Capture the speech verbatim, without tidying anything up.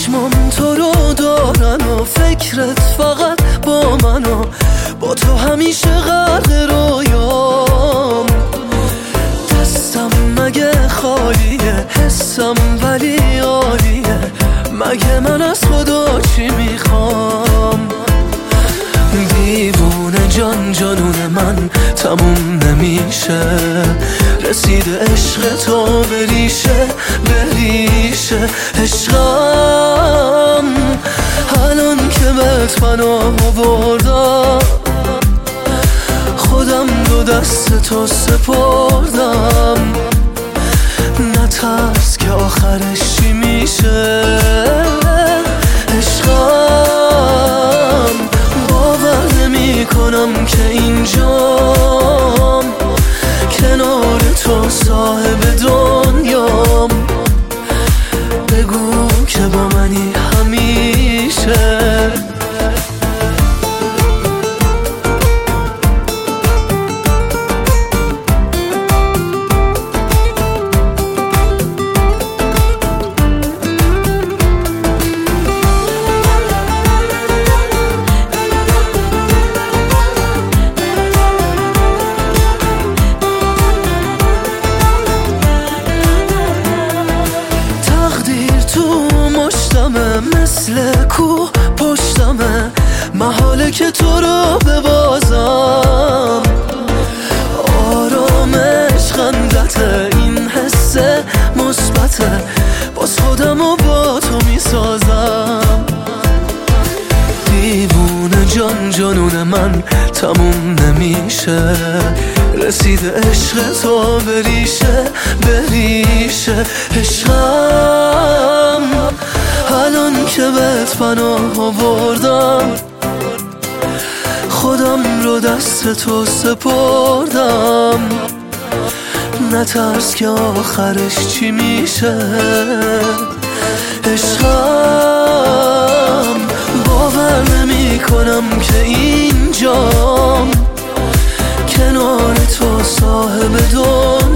چشمام تو رو دارن و فکرت فقط با من و با تو همیشه غرق رویام. دستم مگه خالیه، حسم ولی عالیه، مگه من از خدا چی میخوام؟ دیوونه جان جانون من تموم نمیشه، رسیده عشق تو بریشه بریشه. عشقم الان که بهت پناه آوردم، خودم دو دست تو سپردم. نترس که آخرش چی میشه. عشقم باور نمی کنم که اینجام، کنار تو صاحب دنیام. بگو که با منی همیشه. مثل کوه پشتمه، محاله که تو رو ببازم. آرامش خندته، این حس مثبته، باز خودم و با تو میسازم. دیوونه جان جانون من تموم نمیشه، رسیده عشق تو بریشه بریشه. عشقم الان که بهت پناه آوردم، خودم رو دست تو سپردم. نترس که آخرش چی میشه. عشقم باور نمی کنم که اینجام، کنار تو صاحب دنیا.